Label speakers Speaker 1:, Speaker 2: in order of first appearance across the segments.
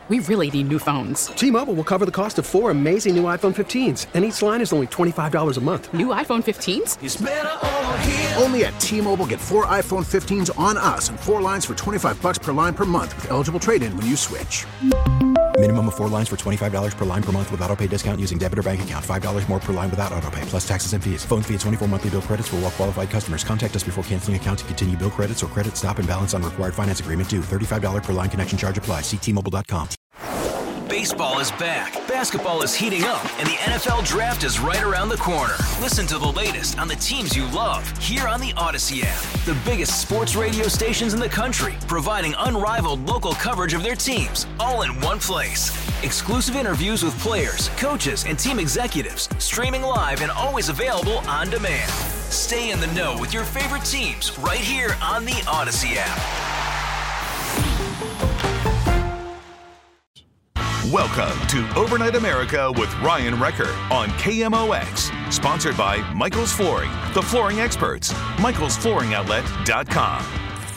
Speaker 1: We really need new phones.
Speaker 2: T-Mobile will cover the cost of 4 amazing new iPhone 15s, and each line is only $25 a month.
Speaker 1: New iPhone 15s?
Speaker 3: It's better over here.
Speaker 4: Only at T-Mobile, get 4 iPhone 15s on us and 4 lines for $25 per line per month with eligible trade-in when you switch.
Speaker 5: Minimum of 4 lines for $25 per line per month with autopay discount using debit or bank account. $5 more per line without autopay, plus taxes and fees. Phone fee at 24 monthly bill credits for well-qualified customers. Contact us before canceling account to continue bill credits or credit stop and balance on required finance agreement due. $35 per line connection charge applies. See T-Mobile.com.
Speaker 6: Baseball is back, basketball is heating up, and the NFL Draft is right around the corner. Listen to the latest on the teams you love here on the Odyssey app. The biggest sports radio stations in the country, providing unrivaled local coverage of their teams, all in one place. Exclusive interviews with players, coaches, and team executives, streaming live and always available on demand. Stay in the know with your favorite teams right here on the Odyssey app.
Speaker 7: Welcome to Overnight America with Ryan Recker on KMOX. Sponsored by Michael's Flooring, the flooring experts. MichaelsFlooringOutlet.com.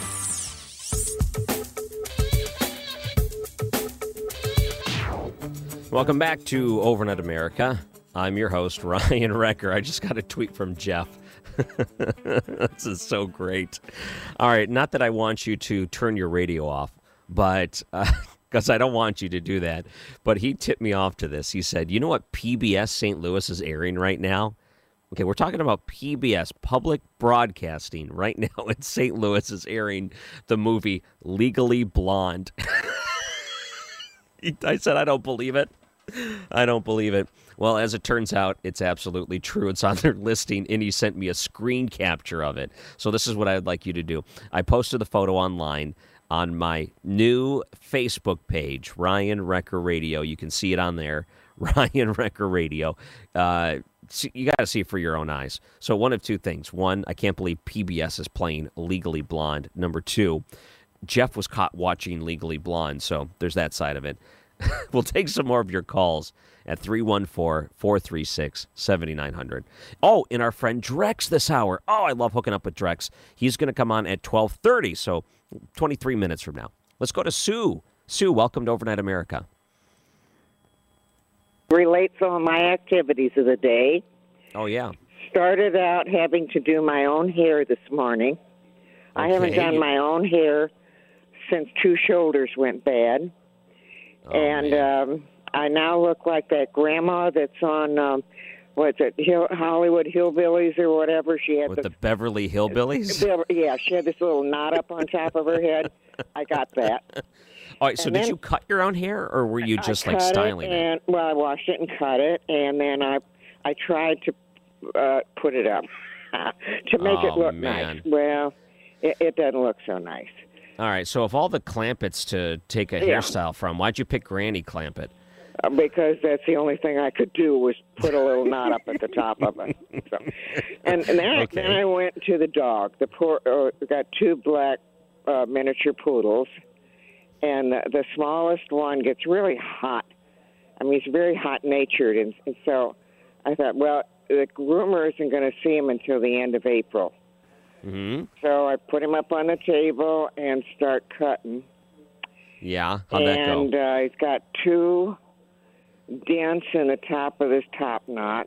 Speaker 8: Welcome back to Overnight America. I'm your host, Ryan Recker. I just got a tweet from Jeff. This is so great. All right, not that I want you to turn your radio off, but... because I don't want you to do that. But he tipped me off to this. He said, you know what PBS St. Louis is airing right now? Okay, we're talking about PBS, Public Broadcasting. Right now in St. Louis is airing the movie Legally Blonde. I said, I don't believe it. I don't believe it. Well, as it turns out, it's absolutely true. It's on their listing, and he sent me a screen capture of it. So this is what I'd like you to do. I posted the photo online on my new Facebook page, Ryan Recker Radio. You can see it on there, Ryan Recker Radio. You got to see it for your own eyes. So one of two things. One, I can't believe PBS is playing Legally Blonde. Number two, Jeff was caught watching Legally Blonde, so there's that side of it. We'll take some more of your calls at 314-436-7900. Oh, and our friend Drex this hour. Oh, I love hooking up with Drex. He's going to come on at 12:30, so 23 minutes from now. Let's go to Sue. Sue, welcome to Overnight America.
Speaker 9: Relate some of my activities of the day.
Speaker 8: Oh, yeah.
Speaker 9: Started out having to do my own hair this morning. Okay. I haven't done my own hair since 2 shoulders went bad. Oh, and I now look like that grandma that's on, Hollywood Hillbillies or whatever. She had
Speaker 8: the Beverly Hillbillies?
Speaker 9: Yeah, she had this little knot up on top of her head. I got that.
Speaker 8: All right, so did you cut your own hair, or were you just styling it?
Speaker 9: Well, I washed it and cut it, and then I tried to put it up to make it look nice. Well, it doesn't look so nice.
Speaker 8: All right, so of all the Clampets to take a hairstyle from, why'd you pick Granny Clampett?
Speaker 9: Because that's the only thing I could do was put a little knot up at the top of it. So, and then I went to the dog. Got 2 black miniature poodles, and the smallest one gets really hot. I mean, he's very hot-natured, and so I thought, well, the groomer isn't going to see him until the end of April.
Speaker 8: Mm-hmm.
Speaker 9: So I put him up on the table and start cutting.
Speaker 8: Yeah, how'd that go?
Speaker 9: And he's got 2 dents in the top of his top knot.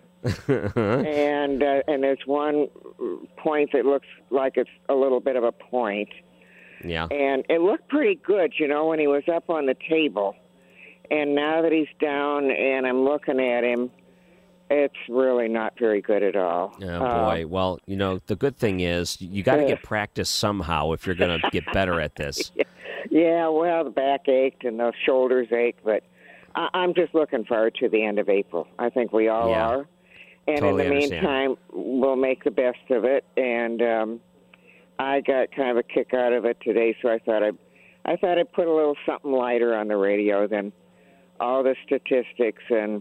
Speaker 9: and there's one point that looks like it's a little bit of a point.
Speaker 8: Yeah.
Speaker 9: And it looked pretty good, when he was up on the table. And now that he's down and I'm looking at him, it's really not very good at all.
Speaker 8: Oh, boy. Well, the good thing is you got to get practice somehow if you're going to get better at this.
Speaker 9: Yeah, well, the back ached and the shoulders ached, but I'm just looking forward to the end of April. I think we all are. And
Speaker 8: totally
Speaker 9: in the meantime, we'll make the best of it. And I got kind of a kick out of it today, so I thought I'd put a little something lighter on the radio than all the statistics and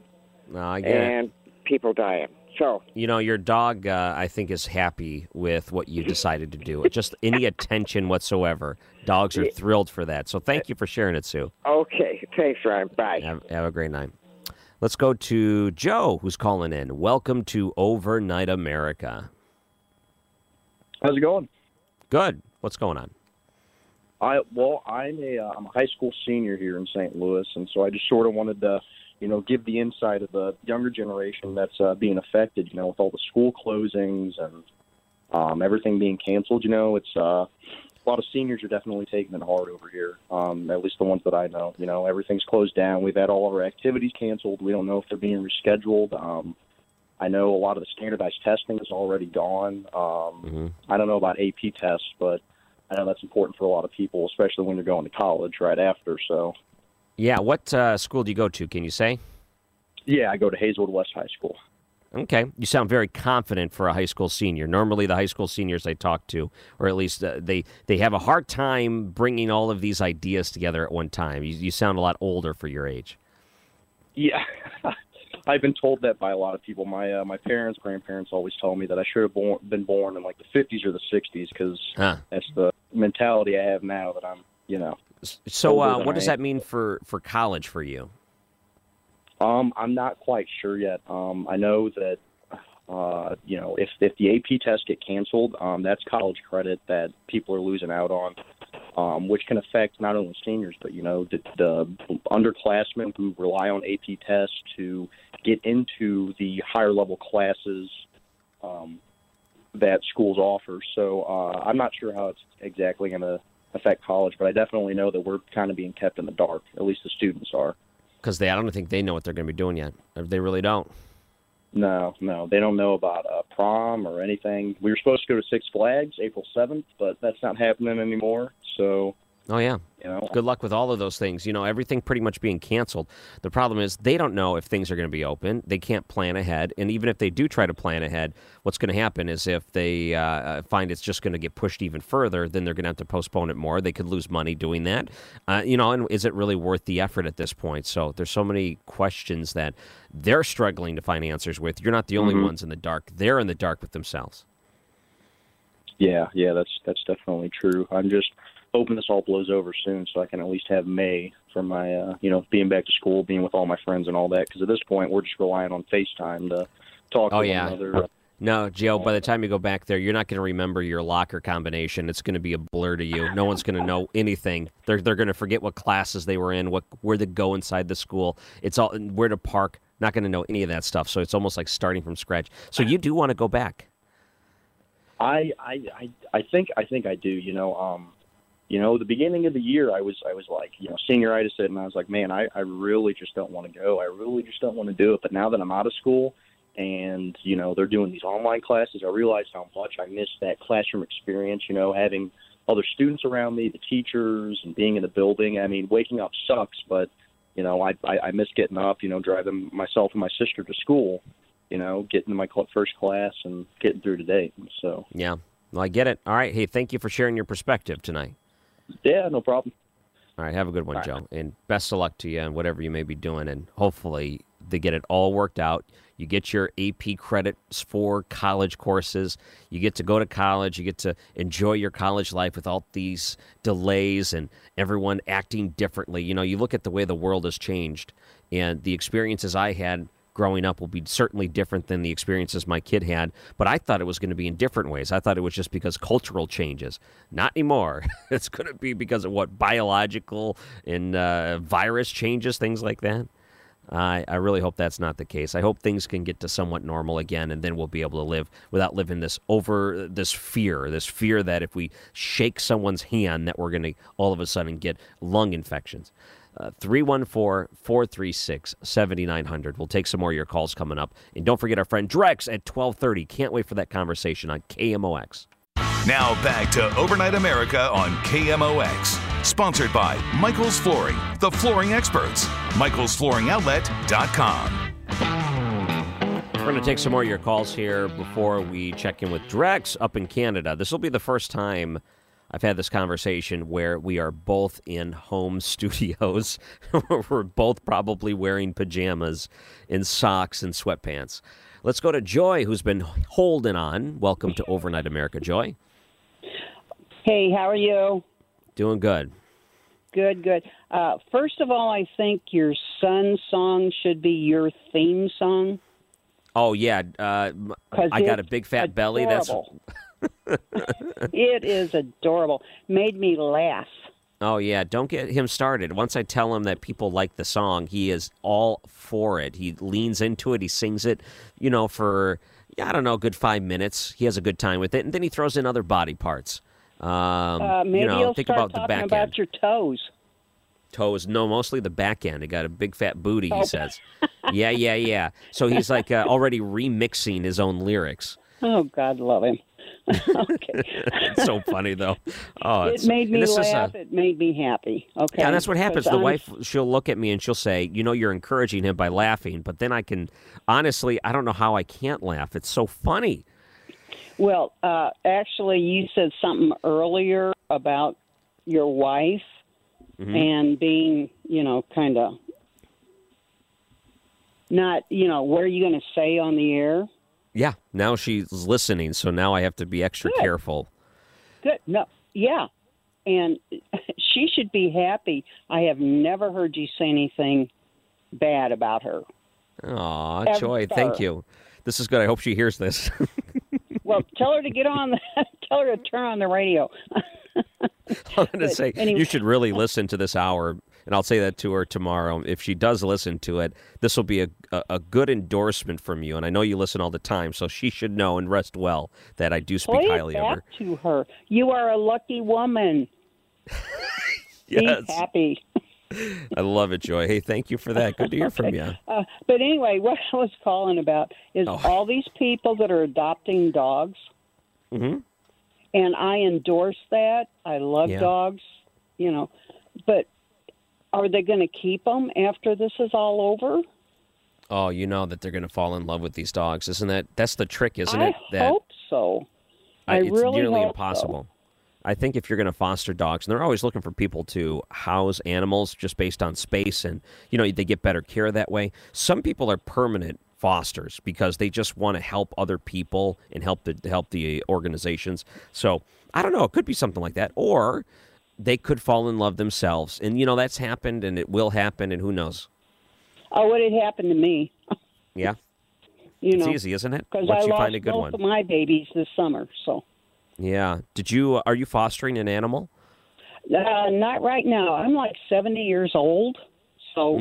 Speaker 9: people dying. So
Speaker 8: your dog, I think, is happy with what you decided to do. Just any attention whatsoever. Dogs are thrilled for that. So thank you for sharing it, Sue.
Speaker 9: Okay. Thanks, Ryan. Bye.
Speaker 8: Have a great night. Let's go to Joe, who's calling in. Welcome to Overnight America.
Speaker 10: How's it going?
Speaker 8: Good. What's going on?
Speaker 3: I'm a high school senior here in St. Louis, and so I just sort of wanted to, give the insight of the younger generation that's being affected, with all the school closings and everything being canceled. It's a lot of seniors are definitely taking it hard over here, at least the ones that I know. Everything's closed down. We've had all of our activities canceled. We don't know if they're being rescheduled. I know a lot of the standardized testing is already gone. I don't know about AP tests, but I know that's important for a lot of people, especially when you're going to college right after. So,
Speaker 8: yeah, what school do you go to? Can you say?
Speaker 3: Yeah, I go to Hazelwood West High School.
Speaker 8: Okay, you sound very confident for a high school senior. Normally, the high school seniors I talk to, or at least they have a hard time bringing all of these ideas together at one time. You sound a lot older for your age.
Speaker 3: Yeah. I've been told that by a lot of people. My parents, grandparents always tell me that I should have been born in like the 50s or the 60s because that's the mentality I have now that I'm,
Speaker 8: So what does that mean for college for you?
Speaker 3: I'm not quite sure yet. I know that, if the AP tests get canceled, that's college credit that people are losing out on, which can affect not only seniors, but, the underclassmen who rely on AP tests to get into the higher level classes that schools offer. So I'm not sure how it's exactly going to affect college, but I definitely know that we're kind of being kept in the dark. At least the students are. Because
Speaker 8: I don't think they know what they're going to be doing yet. They really don't.
Speaker 3: No, they don't know about prom or anything. We were supposed to go to Six Flags April 7th, but that's not happening anymore. So,
Speaker 8: oh yeah, good luck with all of those things. Everything pretty much being canceled. The problem is they don't know if things are going to be open. They can't plan ahead, and even if they do try to plan ahead, what's going to happen is if they find it's just going to get pushed even further, then they're going to have to postpone it more. They could lose money doing that. And is it really worth the effort at this point? So there's so many questions that they're struggling to find answers with. You're not the only ones in the dark. They're in the dark with themselves.
Speaker 3: Yeah, that's definitely true. I'm just hoping this all blows over soon so I can at least have May for my, being back to school, being with all my friends and all that. Because at this point, we're just relying on FaceTime to talk to one another.
Speaker 8: No, Joe, by the time you go back there, you're not going to remember your locker combination. It's going to be a blur to you. No one's going to know anything. They're going to forget what classes they were in, where to go inside the school. It's all where to park. Not going to know any of that stuff. So it's almost like starting from scratch. So you do want to go back?
Speaker 3: I think I do. The beginning of the year, I was like, senioritis it, and I was like, man, I really just don't want to go. I really just don't want to do it. But now that I'm out of school and, they're doing these online classes, I realize how much I miss that classroom experience, having other students around me, the teachers, and being in the building. I mean, waking up sucks, but, I miss getting up, driving myself and my sister to school, getting to my first class and getting through today. So,
Speaker 8: yeah, well, I get it. All right. Hey, thank you for sharing your perspective tonight.
Speaker 3: Yeah, no problem.
Speaker 8: All right, have a good one, Joe. And best of luck to you and whatever you may be doing. And hopefully they get it all worked out. You get your AP credits for college courses. You get to go to college. You get to enjoy your college life with all these delays and everyone acting differently. You look at the way the world has changed, and the experiences I had growing up will be certainly different than the experiences my kid had, but I thought it was going to be in different ways. I thought it was just because cultural changes. Not anymore. It's going to be because of biological and virus changes, things like that. I really hope that's not the case. I hope things can get to somewhat normal again, and then we'll be able to live without living this fear that if we shake someone's hand that we're going to all of a sudden get lung infections. 314-436-7900. We'll take some more of your calls coming up. And don't forget our friend Drex at 12:30. Can't wait for that conversation on KMOX.
Speaker 7: Now back to Overnight America on KMOX. Sponsored by Michael's Flooring, the flooring experts. MichaelsFlooringOutlet.com.
Speaker 8: We're going to take some more of your calls here before we check in with Drex up in Canada. This will be the first time I've had this conversation where we are both in home studios. We're both probably wearing pajamas and socks and sweatpants. Let's go to Joy, who's been holding on. Welcome to Overnight America, Joy.
Speaker 10: Hey, how are you?
Speaker 8: Doing good.
Speaker 10: Good. First of all, I think your son's song should be your theme song.
Speaker 8: Oh, yeah. I got a big fat belly.
Speaker 10: It is adorable. Made me laugh.
Speaker 8: Oh, yeah. Don't get him started. Once I tell him that people like the song, he is all for it. He leans into it. He sings it, for, I don't know, a good 5 minutes. He has a good time with it. And then he throws in other body parts.
Speaker 10: Maybe you'll
Speaker 8: think
Speaker 10: start
Speaker 8: about the
Speaker 10: talking
Speaker 8: back
Speaker 10: about
Speaker 8: end.
Speaker 10: your toes.
Speaker 8: Toes? No, mostly the back end. He got a big fat booty, he says. Yeah. So he's like already remixing his own lyrics.
Speaker 10: Oh, God love him. Okay.
Speaker 8: It's so funny, though. Oh,
Speaker 10: it made me laugh. It made me happy. Okay.
Speaker 8: Yeah, that's what happens. The wife, she'll look at me and she'll say, you're encouraging him by laughing. But then I don't know how I can't laugh. It's so funny.
Speaker 10: Well, actually, you said something earlier about your wife and being, kind of not, what are you going to say on the air?
Speaker 8: Yeah, now she's listening, so now I have to be extra careful.
Speaker 10: Good. No, yeah. And she should be happy. I have never heard you say anything bad about her.
Speaker 8: Aw, Joy, thank you. This is good. I hope she hears this.
Speaker 10: Well, tell her to tell her to turn on the radio.
Speaker 8: I'm going to say, anyway. You should really listen to this hour, and I'll say that to her tomorrow. If she does listen to it, this will be a good endorsement from you, and I know you listen all the time, so she should know and rest well that I do speak highly of her.
Speaker 10: To her. You are a lucky woman.
Speaker 8: Yes.
Speaker 10: Be happy.
Speaker 8: I love it, Joy. Hey, thank you for that. Good to hear from you.
Speaker 10: But anyway, what I was calling about is all these people that are adopting dogs.
Speaker 8: Mm-hmm.
Speaker 10: And I endorse that. I love dogs, But are they going to keep them after this is all over?
Speaker 8: Oh, you know that they're going to fall in love with these dogs, isn't that? That's the trick, isn't it?
Speaker 10: I hope so.
Speaker 8: It's
Speaker 10: really
Speaker 8: nearly
Speaker 10: hope
Speaker 8: impossible.
Speaker 10: So.
Speaker 8: I think if you're going to foster dogs, and they're always looking for people to house animals just based on space, and they get better care that way. Some people are permanent fosters because they just want to help other people and help the organizations. So I don't know. It could be something like that, or they could fall in love themselves, and that's happened, and it will happen, and who knows?
Speaker 10: Oh, what had happened to me?
Speaker 8: Yeah, it's easy, isn't it?
Speaker 10: Because
Speaker 8: Once
Speaker 10: I
Speaker 8: you
Speaker 10: lost
Speaker 8: find a good
Speaker 10: both
Speaker 8: one.
Speaker 10: of my babies this summer. So.
Speaker 8: Yeah. Are you fostering an animal?
Speaker 10: Not right now. I'm like 70 years old, so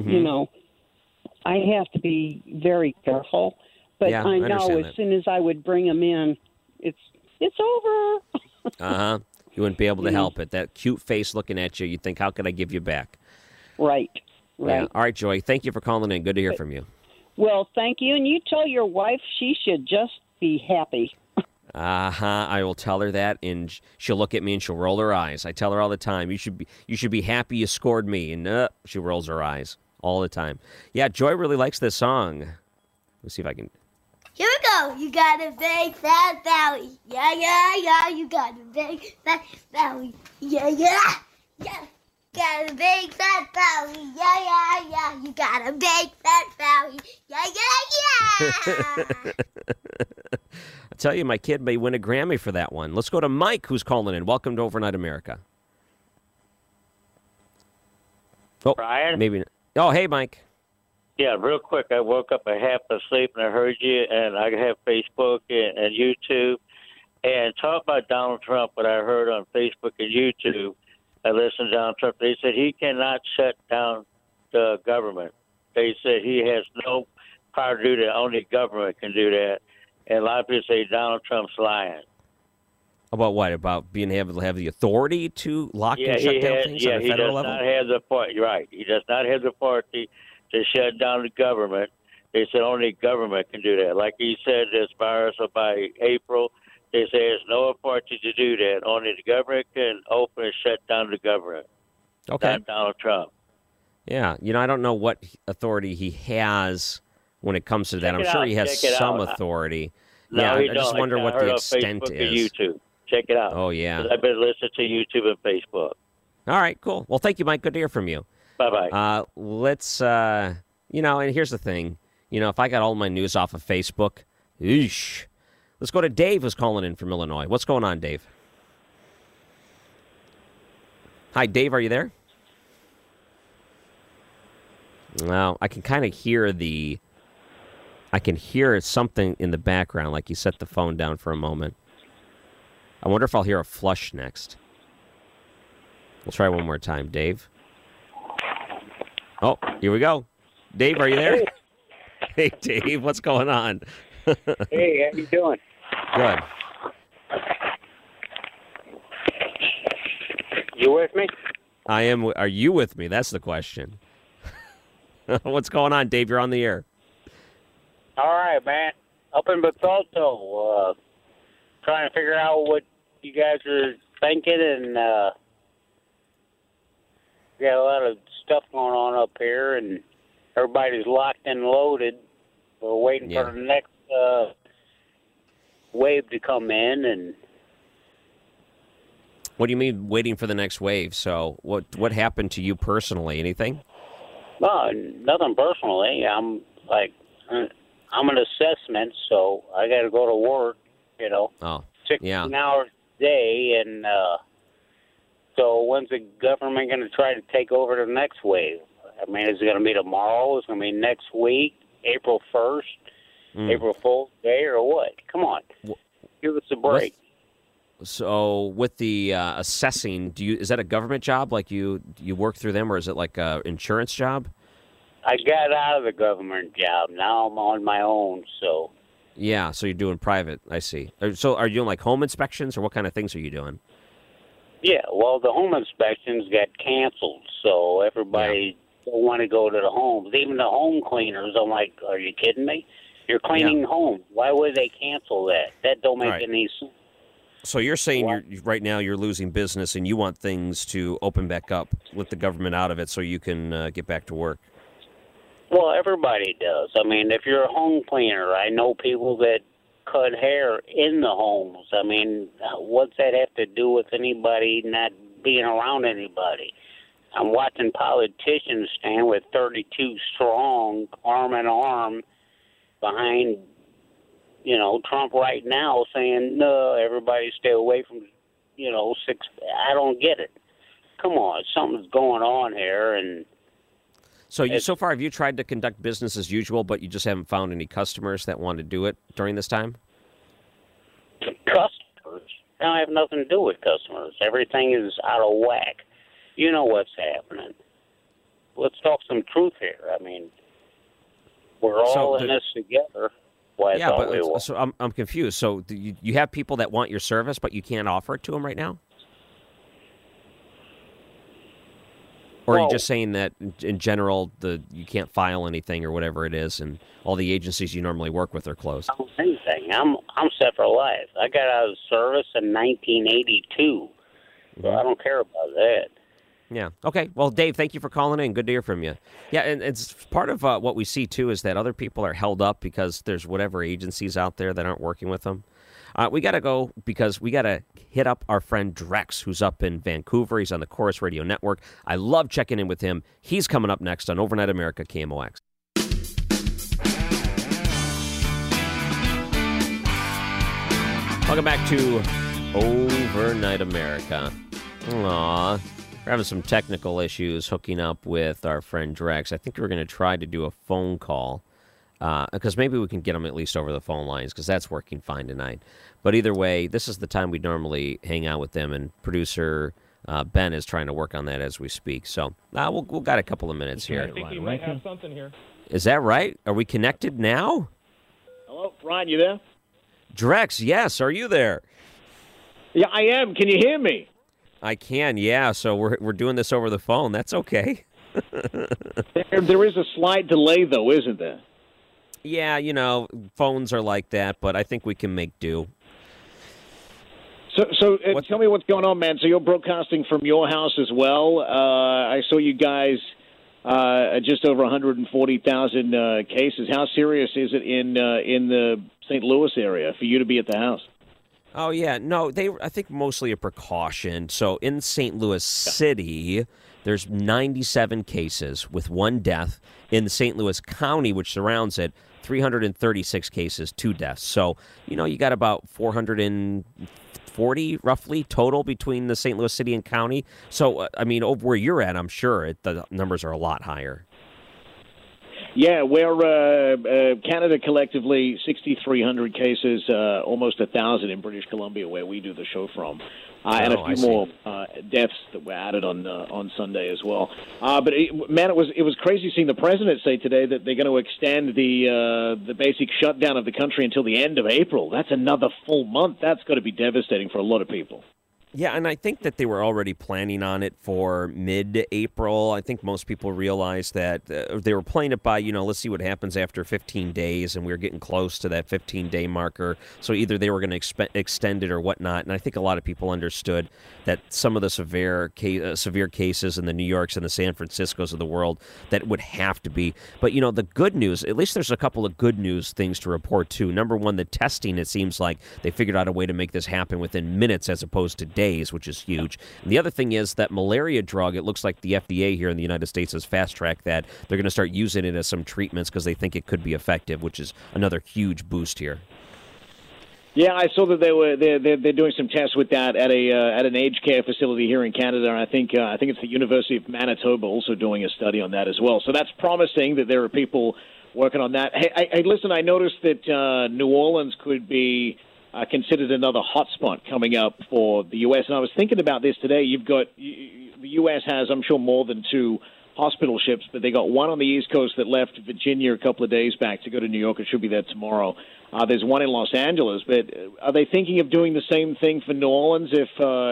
Speaker 10: I have to be very careful. But I know as soon as I would bring them in, it's over.
Speaker 8: You wouldn't be able to help it. That cute face looking at you, you think, how could I give you back?
Speaker 10: Right.
Speaker 8: Yeah. All right, Joy. Thank you for calling in. Good to hear from you.
Speaker 10: Well, thank you. And you tell your wife she should just be happy.
Speaker 8: I will tell her that, and she'll look at me and she'll roll her eyes. I tell her all the time, you should be happy you scored me, and she rolls her eyes all the time. Yeah, Joy really likes this song. Let's see if I can.
Speaker 11: Here we go. You got a big fat belly. Yeah. You got a big fat belly. Yeah. Got a big fat belly. Yeah. You got a big fat belly. Yeah.
Speaker 8: I tell you, my kid may win a Grammy for that one. Let's go to Mike, who's calling in. Welcome to Overnight America. Oh,
Speaker 12: Brian?
Speaker 8: Maybe. Oh, hey, Mike.
Speaker 12: Yeah, real quick. I woke up half asleep and I heard you, and I have Facebook and YouTube. And talk about Donald Trump, what I heard on Facebook and YouTube. I listened to Donald Trump. They said he cannot shut down the government. They said he has no power to do that. Only government can do that. And a lot of people say Donald Trump's lying.
Speaker 8: About what? About being able to have the authority to lock and shut down things on a federal level?
Speaker 12: Yeah, he does not have the authority. Right. He does not have the authority to shut down the government. They said only government can do that. Like he said, this virus by April, they say there's no authority to do that. Only the government can open and shut down the government.
Speaker 8: Okay.
Speaker 12: Not Donald Trump.
Speaker 8: Yeah. I don't know what authority he has when it comes to that. I'm sure he has some authority.
Speaker 12: No,
Speaker 8: I just wonder what the extent
Speaker 12: Facebook
Speaker 8: is.
Speaker 12: And YouTube. Check it out.
Speaker 8: Oh, yeah.
Speaker 12: I've been listening to YouTube and Facebook.
Speaker 8: All right, cool. Well, thank you, Mike. Good to hear from you.
Speaker 12: Bye-bye.
Speaker 8: Let's, and here's the thing. If I got all my news off of Facebook, eesh. Let's go to Dave, who's calling in from Illinois. What's going on, Dave? Hi, Dave. Are you there? Well, I can kind of hear something in the background, like you set the phone down for a moment. I wonder if I'll hear a flush next. We'll try one more time. Dave? Oh, here we go. Dave, are you there? Hey, Dave, what's going on?
Speaker 13: Hey, how you doing?
Speaker 8: Good.
Speaker 13: You with me?
Speaker 8: I am. Are you with me? That's the question. What's going on, Dave? You're on the air.
Speaker 13: All right, man. Up in Bethalto, trying to figure out what you guys are thinking, and we got a lot of stuff going on up here, and everybody's locked and loaded. We're waiting for the next wave to come in, and
Speaker 8: what do you mean waiting for the next wave? So what happened to you personally? Anything?
Speaker 13: Well, nothing personally. I'm an assessment, so I got to go to work, 16 hours a day, and so when's the government going to try to take over the next wave? I mean, is it going to be tomorrow? Is it going to be next week, April 1st, April Fool's Day, or what? Come on. Give us a break.
Speaker 8: So with the assessing, is that a government job? Like you work through them, or is it like an insurance job?
Speaker 13: I got out of the government job. Now I'm on my own, so.
Speaker 8: Yeah, so you're doing private. I see. So are you doing like home inspections, or what kind of things are you doing?
Speaker 13: Yeah, well, the home inspections got canceled, so everybody don't want to go to the homes. Even the home cleaners, I'm like, are you kidding me? You're cleaning homes. Why would they cancel that? That don't make any sense.
Speaker 8: So you're saying right now you're losing business, and you want things to open back up with the government out of it so you can get back to work.
Speaker 13: Well, everybody does. I mean, if you're a home cleaner, I know people that cut hair in the homes. I mean, what's that have to do with anybody not being around anybody? I'm watching politicians stand with 32 strong, arm in arm, behind, Trump right now saying, no, everybody stay away from, 6. I don't get it. Come on, something's going on here, and...
Speaker 8: So far, have you tried to conduct business as usual, but you just haven't found any customers that want to do it during this time?
Speaker 13: Customers? I don't have nothing to do with customers. Everything is out of whack. You know what's happening. Let's talk some truth here. I mean, we're all in this together.
Speaker 8: So I'm confused. So you have people that want your service, but you can't offer it to them right now? Or are you just saying that in general you can't file anything or whatever it is, and all the agencies you normally work with are closed?
Speaker 13: I don't do anything. I'm set for life. I got out of service in 1982, so I don't care about that.
Speaker 8: Yeah. Okay. Well, Dave, thank you for calling in. Good to hear from you. Yeah, and it's part of what we see too is that other people are held up because there's whatever agencies out there that aren't working with them. We got to go because we got to hit up our friend Drex, who's up in Vancouver. He's on the Chorus Radio Network. I love checking in with him. He's coming up next on Overnight America KMOX. Welcome back to Overnight America. Aw, we're having some technical issues hooking up with our friend Drex. I think we're going to try to do a phone call. Because maybe we can get them at least over the phone lines, because that's working fine tonight. But either way, this is the time we normally hang out with them, and producer Ben is trying to work on that as we speak. So we'll got a couple of minutes here.
Speaker 14: I think you might have something here.
Speaker 8: Is that right? Are we connected now?
Speaker 14: Hello, Ron, you there?
Speaker 8: Drex, yes. Are you there?
Speaker 14: Yeah, I am. Can you hear me?
Speaker 8: I can, yeah. So we're doing this over the phone. That's okay.
Speaker 14: There is a slight delay, though, isn't there?
Speaker 8: Yeah, phones are like that, but I think we can make do.
Speaker 14: So tell me what's going on, man. So you're broadcasting from your house as well. I saw you guys just over 140,000 cases. How serious is it in the St. Louis area for you to be at the house?
Speaker 8: Oh, yeah. No, I think mostly a precaution. So in St. Louis City, there's 97 cases with 1 death. In St. Louis County, which surrounds it, 336 cases, 2 deaths. So, you got about 440 roughly total between the St. Louis City and County. So, over where you're at, I'm sure the numbers are a lot higher.
Speaker 14: Yeah, we're Canada collectively 6,300 cases, almost 1,000 in British Columbia, where we do the show from, and a few more deaths that were added on Sunday as well. But it was crazy seeing the president say today that they're going to extend the basic shutdown of the country until the end of April. That's another full month. That's got to be devastating for a lot of people.
Speaker 8: Yeah, and I think that they were already planning on it for mid-April. I think most people realized that they were playing it by, let's see what happens after 15 days, and we were getting close to that 15-day marker. So either they were going to extend it or whatnot, and I think a lot of people understood that some of the severe cases in the New Yorks and the San Franciscos of the world, that would have to be. But, the good news, at least there's a couple of good news things to report, too. Number one, the testing, it seems like they figured out a way to make this happen within minutes as opposed to days, which is huge. And the other thing is that malaria drug, it looks like the FDA here in the United States has fast-tracked that. They're going to start using it as some treatments because they think it could be effective, which is another huge boost here.
Speaker 14: Yeah, I saw that they're doing some tests with that at an aged care facility here in Canada. And I think it's the University of Manitoba also doing a study on that as well. So that's promising that there are people working on that. Hey, listen, I noticed that New Orleans could be considered another hotspot coming up for the U.S. And I was thinking about this today. The U.S. has, I'm sure, more than 2 hospital ships, but they got one on the East Coast that left Virginia a couple of days back to go to New York. It should be there tomorrow. There's one in Los Angeles, but are they thinking of doing the same thing for New Orleans if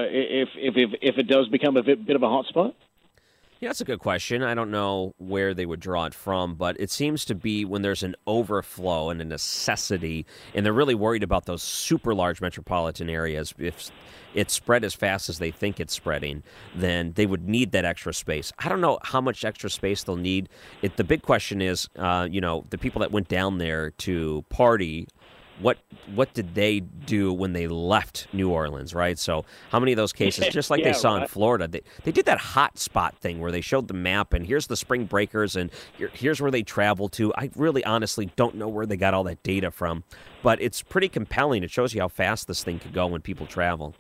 Speaker 14: it does become a bit of a hotspot?
Speaker 8: Yeah, that's a good question. I don't know where they would draw it from, but it seems to be when there's an overflow and a necessity, and they're really worried about those super large metropolitan areas. If it's spread as fast as they think it's spreading, then they would need that extra space. I don't know how much extra space they'll need. The big question is, the people that went down there to party, what did they do when they left New Orleans, right? So how many of those cases, just like they saw in Florida, they did that hot spot thing where they showed the map and here's the spring breakers and here's where they traveled to. I really honestly don't know where they got all that data from, but it's pretty compelling. It shows you how fast this thing could go when people travel.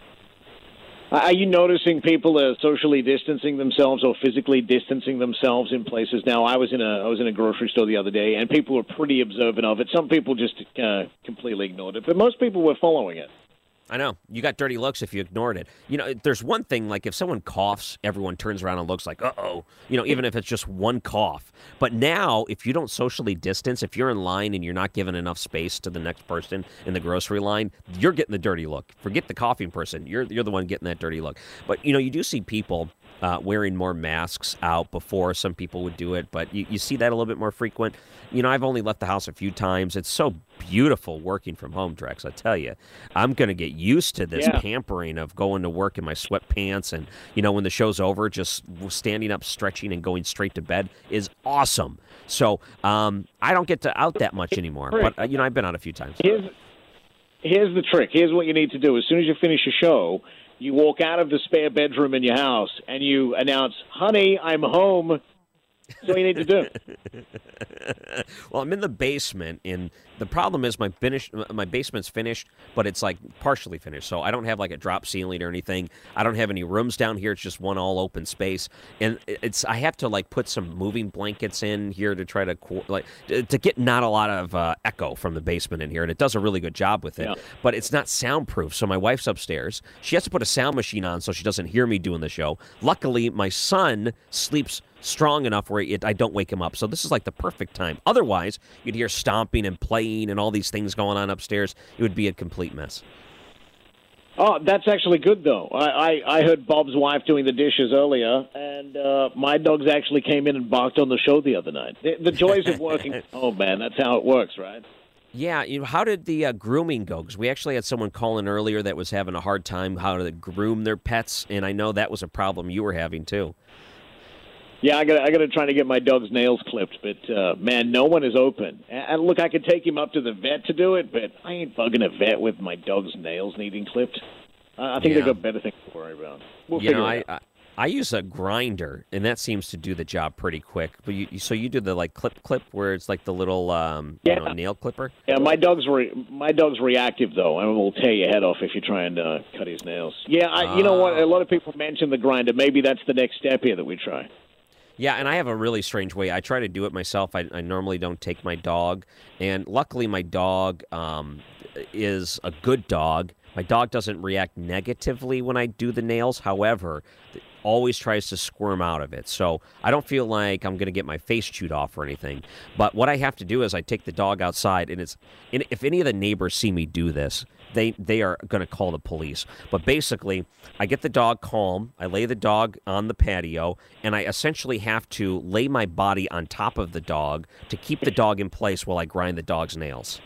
Speaker 14: Are you noticing people are socially distancing themselves or physically distancing themselves in places now? I was in a grocery store the other day, and people were pretty observant of it. Some people just completely ignored it, but most people were following it.
Speaker 8: I know. You got dirty looks if you ignored it. There's one thing, like if someone coughs, everyone turns around and looks like, uh-oh, even if it's just one cough. But now, if you don't socially distance, if you're in line and you're not giving enough space to the next person in the grocery line, you're getting the dirty look. Forget the coughing person. You're the one getting that dirty look. But, you do see people wearing more masks out before. Some people would do it, but you see that a little bit more frequent. I've only left the house a few times. It's so beautiful working from home, Drex. I tell you, I'm going to get used to this pampering of going to work in my sweatpants and, when the show's over, just standing up, stretching, and going straight to bed is awesome. So I don't get out that much anymore, but, I've been out a few times.
Speaker 14: Here's the trick. Here's what you need to do. As soon as you finish your show, you walk out of the spare bedroom in your house and you announce, "Honey, I'm home." That's all you need to do.
Speaker 8: Well, I'm in the basement, and the problem is my basement's finished, but it's like partially finished. So I don't have like a drop ceiling or anything. I don't have any rooms down here. It's just one all open space, and I have to like put some moving blankets in here to try to to get not a lot of echo from the basement in here, and it does a really good job with it. Yeah. But it's not soundproof. So my wife's upstairs. She has to put a sound machine on so she doesn't hear me doing the show. Luckily, my son sleeps strong enough where I don't wake him up. So this is like the perfect time. Otherwise, you'd hear stomping and playing and all these things going on upstairs. It would be a complete mess.
Speaker 14: Oh, that's actually good, though. I heard Bob's wife doing the dishes earlier, and my dogs actually came in and barked on the show the other night. The joys of working. Oh, man, that's how it works, right?
Speaker 8: Yeah, how did the grooming go? Because we actually had someone call in earlier that was having a hard time how to groom their pets, and I know that was a problem you were having, too.
Speaker 14: Yeah, I got to try to get my dog's nails clipped, but, man, no one is open. And look, I could take him up to the vet to do it, but I ain't bugging a vet with my dog's nails needing clipped. I think they've got better things to worry about. We'll figure it out.
Speaker 8: I use a grinder, and that seems to do the job pretty quick. But you do the like clip where it's like the little nail clipper.
Speaker 14: Yeah, my dog's reactive though, and will tear your head off if you try and cut his nails. Yeah, you know what? A lot of people mention the grinder. Maybe that's the next step here that we try.
Speaker 8: Yeah, and I have a really strange way. I try to do it myself. I normally don't take my dog, and luckily my dog is a good dog. My dog doesn't react negatively when I do the nails. However, always tries to squirm out of it. So I don't feel like I'm going to get my face chewed off or anything. But what I have to do is I take the dog outside, and if any of the neighbors see me do this, they are going to call the police. But basically, I get the dog calm, I lay the dog on the patio, and I essentially have to lay my body on top of the dog to keep the dog in place while I grind the dog's nails.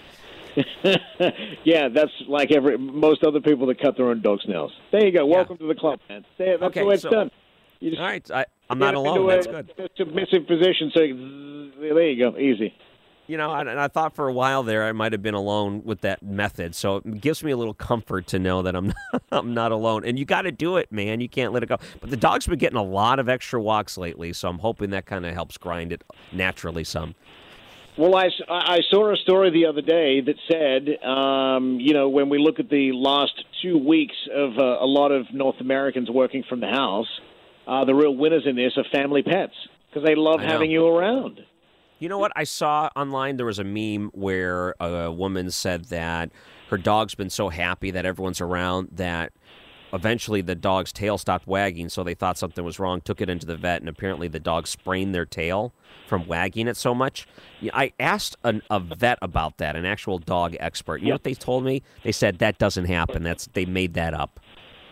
Speaker 14: Yeah, that's like most other people that cut their own dog's nails. There you go. Welcome to the club, man. That's the way it's done.
Speaker 8: All right, I'm not alone. That's good.
Speaker 14: Submissive position, so there you go. Easy.
Speaker 8: You know, and I thought for a while there I might have been alone with that method, so it gives me a little comfort to know that I'm not alone. And you got to do it, man. You can't let it go. But the dog's been getting a lot of extra walks lately, so I'm hoping that kind of helps grind it naturally some.
Speaker 14: Well, I saw a story the other day that said, when we look at the last 2 weeks of a lot of North Americans working from the house, the real winners in this are family pets because they love having you around.
Speaker 8: You know what? I saw online there was a meme where a woman said that her dog's been so happy that everyone's around that eventually the dog's tail stopped wagging, so they thought something was wrong, took it into the vet, and apparently the dog sprained their tail from wagging it so much. I asked a vet about that, an actual dog expert. You know what they told me? They said that doesn't happen. They made that up.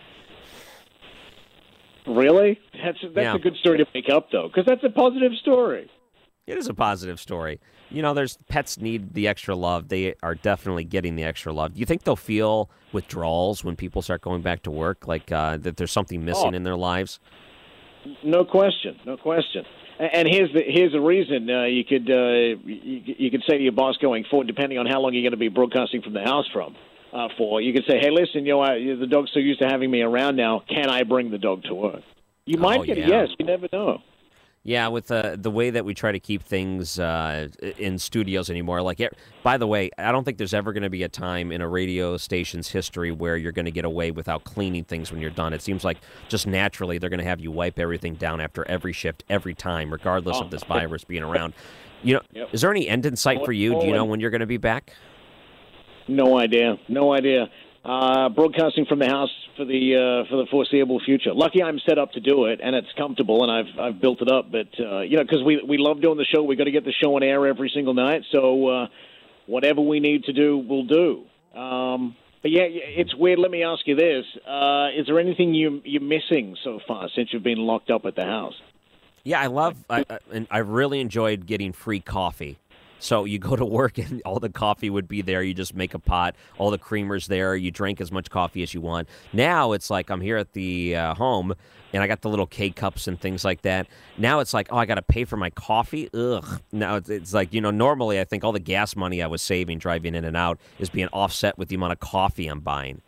Speaker 14: Really? That's a good story to make up, though, because that's a positive story.
Speaker 8: It is a positive story. You know, pets need the extra love. They are definitely getting the extra love. Do you think they'll feel withdrawals when people start going back to work, like that there's something missing in their lives?
Speaker 14: No question. And here's a reason you could say to your boss going forward, depending on how long you're going to be broadcasting from the house for. You could say, hey, listen, the dog's so used to having me around now. Can I bring the dog to work? You might get a yes. You never know.
Speaker 8: Yeah, with the way that we try to keep things in studios anymore. By the way, I don't think there's ever going to be a time in a radio station's history where you're going to get away without cleaning things when you're done. It seems like just naturally they're going to have you wipe everything down after every shift, every time, regardless of this virus being around. Is there any end in sight for you? Do you know when you're going to be back?
Speaker 14: No idea. Broadcasting from the house for the foreseeable future. Lucky I'm set up to do it, and it's comfortable, and I've built it up. But because we love doing the show, we got to get the show on air every single night. So whatever we need to do, we'll do. But yeah, it's weird. Let me ask you this: is there anything you're missing so far since you've been locked up at the house?
Speaker 8: Yeah, I really enjoyed getting free coffee. So you go to work and all the coffee would be there. You just make a pot. All the creamer's there. You drink as much coffee as you want. Now it's like I'm here at the home and I got the little K-cups and things like that. Now it's like, I got to pay for my coffee? Ugh. Now it's like, normally I think all the gas money I was saving driving in and out is being offset with the amount of coffee I'm buying.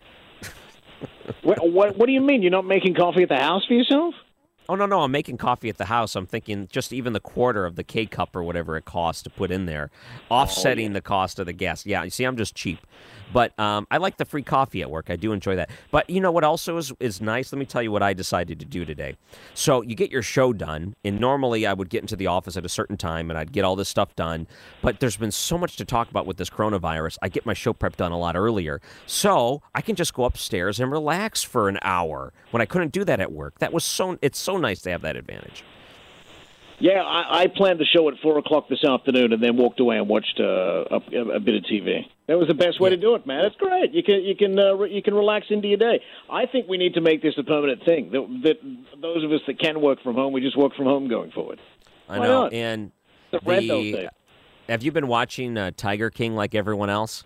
Speaker 14: What do you mean? You're not making coffee at the house for yourself?
Speaker 8: Oh, no, I'm making coffee at the house. I'm thinking just even the quarter of the K-cup or whatever it costs to put in there, offsetting the cost of the gas. Yeah, you see, I'm just cheap. But I like the free coffee at work. I do enjoy that. But you know what also is nice? Let me tell you what I decided to do today. So you get your show done, and normally I would get into the office at a certain time, and I'd get all this stuff done. But there's been so much to talk about with this coronavirus. I get my show prep done a lot earlier. So I can just go upstairs and relax for an hour when I couldn't do that at work. It's so nice to have that advantage.
Speaker 14: Yeah, I planned the show at 4 o'clock this afternoon and then walked away and watched a bit of TV. That was the best way to do it, man. It's great. You can relax into your day. I think we need to make this a permanent thing. That those of us that can work from home, we just work from home going forward.
Speaker 8: I know. And have you been watching Tiger King like everyone else?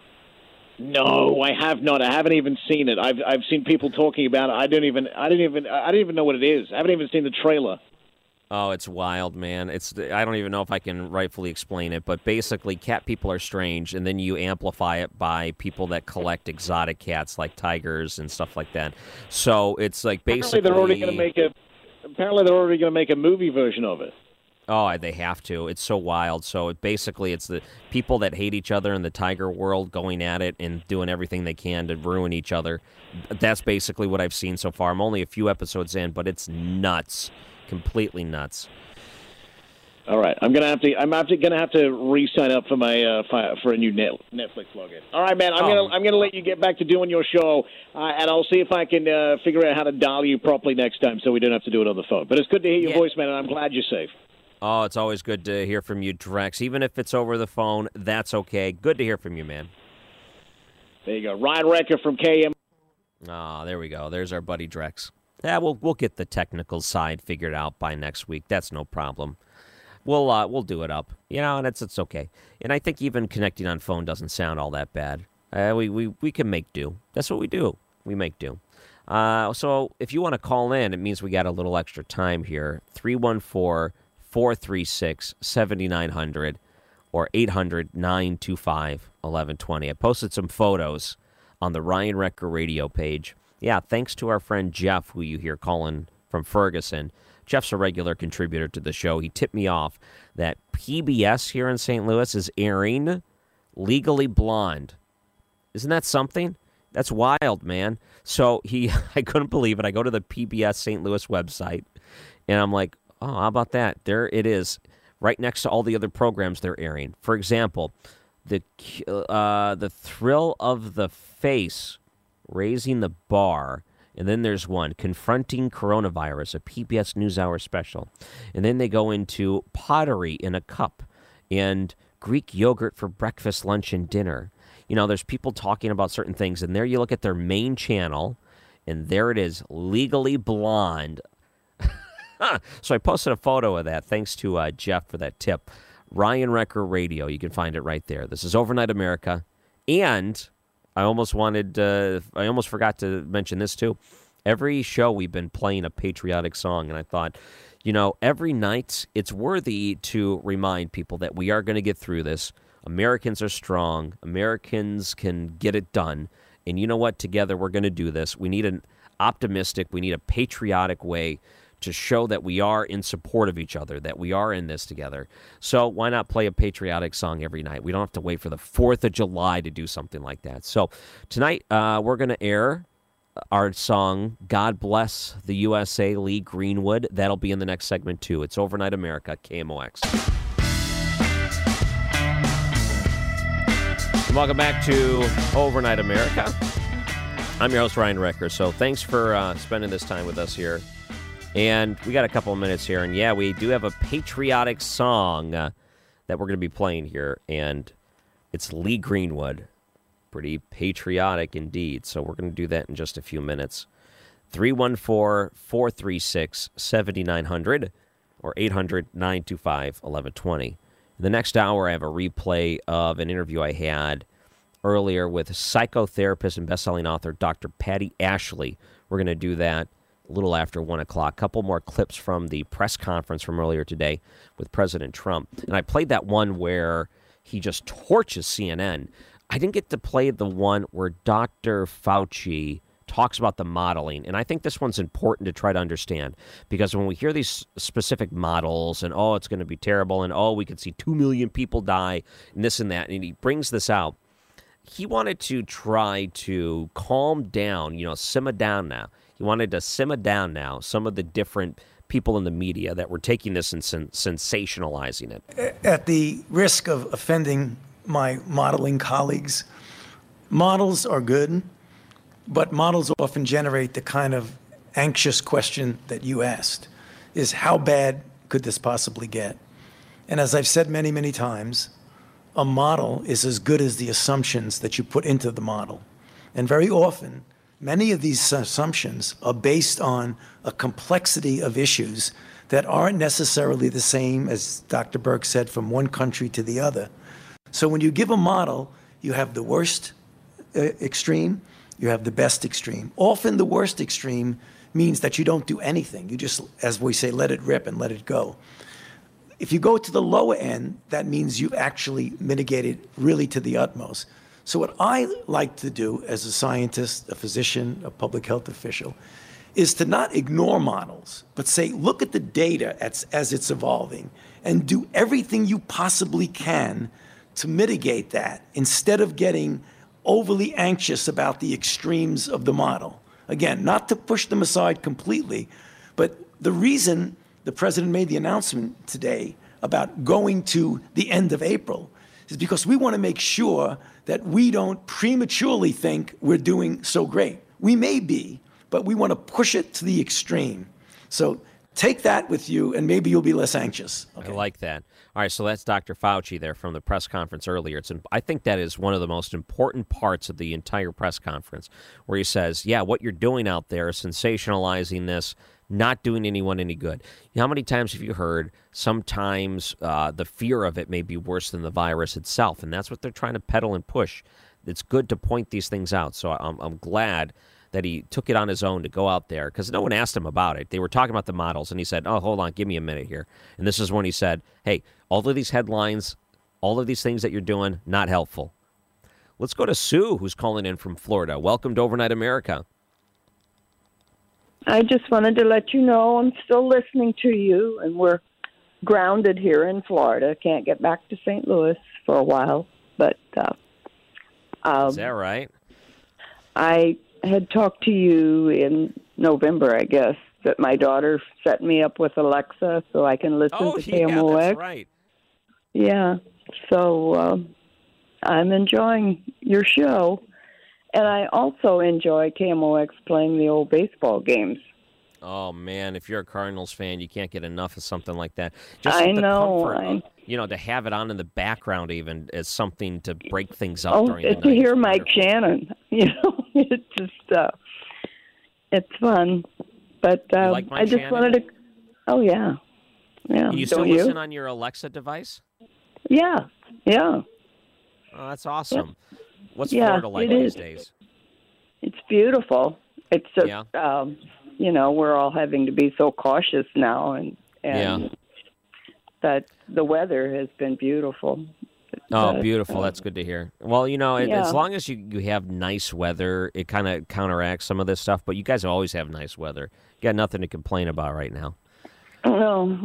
Speaker 14: No, I have not. I haven't even seen it. I've seen people talking about it. I didn't even know what it is. I haven't even seen the trailer.
Speaker 8: Oh, it's wild, man. I don't even know if I can rightfully explain it, but basically cat people are strange, and then you amplify it by people that collect exotic cats like tigers and stuff like that. So it's like basically
Speaker 14: Apparently they're already going to make a movie version of it.
Speaker 8: Oh, they have to. It's so wild. So it's the people that hate each other in the tiger world going at it and doing everything they can to ruin each other. That's basically what I've seen so far. I'm only a few episodes in, but it's nuts. Completely nuts.
Speaker 14: All right, I'm gonna have to re-sign up for my for a new Netflix login. All right, man, I'm gonna let you get back to doing your show, and I'll see if I can figure out how to dial you properly next time, so we don't have to do it on the phone. But it's good to hear your voice, man, and I'm glad you're safe.
Speaker 8: Oh, it's always good to hear from you, Drex. Even if it's over the phone, that's okay. Good to hear from you, man.
Speaker 14: There you go, Ryan Recker from KM.
Speaker 8: Oh, there we go. There's our buddy Drex. Yeah, we'll get the technical side figured out by next week. That's no problem. We'll do it up, and it's okay. And I think even connecting on phone doesn't sound all that bad. We can make do. That's what we do. We make do. So if you want to call in, it means we got a little extra time here. 314-436-7900 or 800-925-1120. I posted some photos on the Ryan Recker radio page. Yeah, thanks to our friend Jeff, who you hear calling from Ferguson. Jeff's a regular contributor to the show. He tipped me off that PBS here in St. Louis is airing Legally Blonde. Isn't that something? That's wild, man. So I couldn't believe it. I go to the PBS St. Louis website, and I'm like, oh, how about that? There it is, right next to all the other programs they're airing. For example, the Thrill of the Face, Raising the Bar. And then there's one, Confronting Coronavirus, a PBS NewsHour special. And then they go into Pottery in a Cup and Greek Yogurt for Breakfast, Lunch, and Dinner. There's people talking about certain things. And there you look at their main channel, and there it is, Legally Blonde. So I posted a photo of that. Thanks to Jeff for that tip. Ryan Recker Radio. You can find it right there. This is Overnight America. And I almost forgot to mention this, too. Every show we've been playing a patriotic song, and I thought, every night it's worthy to remind people that we are going to get through this. Americans are strong. Americans can get it done. And you know what? Together we're going to do this. We need an optimistic, we need a patriotic way to show that we are in support of each other, that we are in this together. So why not play a patriotic song every night? We don't have to wait for the 4th of July to do something like that. So tonight we're going to air our song, God Bless the USA, Lee Greenwood. That'll be in the next segment, too. It's Overnight America, KMOX. Welcome back to Overnight America. I'm your host, Ryan Recker. So thanks for spending this time with us here. And we got a couple of minutes here, and yeah, we do have a patriotic song that we're going to be playing here, and it's Lee Greenwood. Pretty patriotic indeed, so we're going to do that in just a few minutes. 314-436-7900 or 800-925-1120. In the next hour, I have a replay of an interview I had earlier with psychotherapist and best-selling author Dr. Patty Ashley. We're going to do that a little after 1 o'clock. A couple more clips from the press conference from earlier today with President Trump. And I played that one where he just torches CNN. I didn't get to play the one where Dr. Fauci talks about the modeling. And I think this one's important to try to understand. Because when we hear these specific models and, oh, it's going to be terrible, and, oh, we could see 2 million people die, and this and that, and he brings this out, he wanted to try to calm down, simmer down now. He wanted to simmer down now some of the different people in the media that were taking this and sensationalizing it.
Speaker 15: At the risk of offending my modeling colleagues, models are good, but models often generate the kind of anxious question that you asked, is how bad could this possibly get? And as I've said many, many times, a model is as good as the assumptions that you put into the model. And very often, many of these assumptions are based on a complexity of issues that aren't necessarily the same, as Dr. Burke said, from one country to the other. So when you give a model, you have the worst extreme, you have the best extreme. Often the worst extreme means that you don't do anything. You just, as we say, let it rip and let it go. If you go to the lower end, that means you've actually mitigated really to the utmost. So what I like to do as a scientist, a physician, a public health official, is to not ignore models, but say, look at the data as it's evolving and do everything you possibly can to mitigate that instead of getting overly anxious about the extremes of the model. Again, not to push them aside completely, but the reason the president made the announcement today about going to the end of April is because we want to make sure that we don't prematurely think we're doing so great. We may be, but we want to push it to the extreme. So take that with you, and maybe you'll be less anxious.
Speaker 8: Okay. I like that. All right, so that's Dr. Fauci there from the press conference earlier. I think that is one of the most important parts of the entire press conference, where he says, yeah, what you're doing out there is sensationalizing this, not doing anyone any good. How many times have you heard sometimes the fear of it may be worse than the virus itself, and that's what they're trying to peddle and push. It's good to point these things out, so I'm glad that he took it on his own to go out there, because no one asked him about it. They were talking about the models, and he said, oh, hold on, give me a minute here. And this is when he said, hey, all of these headlines, all of these things that you're doing, not helpful. Let's go to Sue, who's calling in from Florida. Welcome to Overnight America.
Speaker 16: I just wanted to let you know I'm still listening to you, and we're grounded here in Florida. Can't get back to St. Louis for a while, but
Speaker 8: is that right?
Speaker 16: I had talked to you in November, I guess, that my daughter set me up with Alexa so I can listen to KMOX.
Speaker 8: That's right.
Speaker 16: Yeah, so I'm enjoying your show, and I also enjoy KMOX playing the old baseball games.
Speaker 8: Oh, man, if you're a Cardinals fan, you can't get enough of something like that. Just
Speaker 16: I
Speaker 8: the
Speaker 16: know.
Speaker 8: Comfort, to have it on in the background even as something to break things up during the night.
Speaker 16: To hear Mike Shannon, it's just, it's fun. But
Speaker 8: like Mike
Speaker 16: I just
Speaker 8: Shannon?
Speaker 16: wanted to, oh, yeah. Yeah.
Speaker 8: You still listen on your Alexa device?
Speaker 16: Yeah.
Speaker 8: Oh, that's awesome.
Speaker 16: Yep.
Speaker 8: What's Florida like these days?
Speaker 16: It's beautiful. It's just, we're all having to be so cautious now, and that the weather has been beautiful.
Speaker 8: Oh, beautiful. That's good to hear. Well, as long as you have nice weather, it kind of counteracts some of this stuff, but you guys always have nice weather. You got nothing to complain about right now.
Speaker 16: No,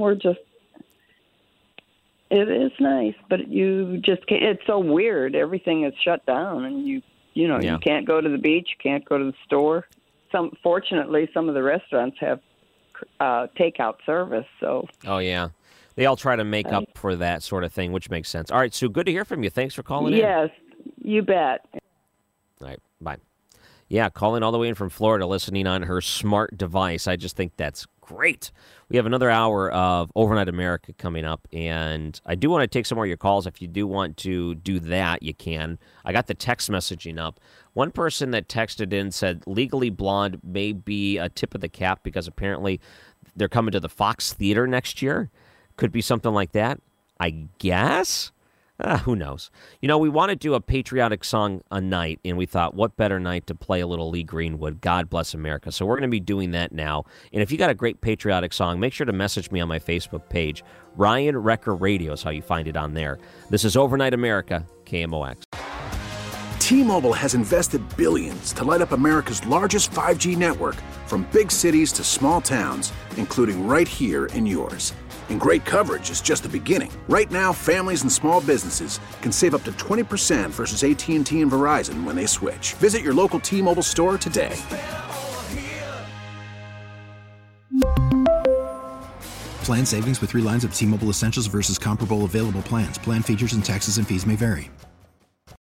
Speaker 16: it is nice, but you just can't. It's so weird. Everything is shut down, and you can't go to the beach, you can't go to the store. Fortunately, some of the restaurants have takeout service. So.
Speaker 8: Oh yeah, they all try to make up for that sort of thing, which makes sense. All right, Sue, good to hear from you. Thanks for calling in.
Speaker 16: Yes, you bet.
Speaker 8: All right, bye. Yeah, calling all the way in from Florida, listening on her smart device. I just think that's great. We have another hour of Overnight America coming up, and I do want to take some more of your calls. If you do want to do that, you can. I got the text messaging up. One person that texted in said Legally Blonde may be a tip of the cap because apparently they're coming to the Fox Theater next year. Could be something like that, I guess. Who knows? We want to do a patriotic song a night, and we thought, what better night to play a little Lee Greenwood, God Bless America. So we're going to be doing that now. And if you got a great patriotic song, make sure to message me on my Facebook page. Ryan Wrecker Radio is how you find it on there. This is Overnight America, KMOX.
Speaker 4: T-Mobile has invested billions to light up America's largest 5G network, from big cities to small towns, including right here in yours. And great coverage is just the beginning. Right now, families and small businesses can save up to 20% versus AT&T and Verizon when they switch. Visit your local T-Mobile store today.
Speaker 5: Plan savings with 3 lines of T-Mobile Essentials versus comparable available plans. Plan features and taxes and fees may vary.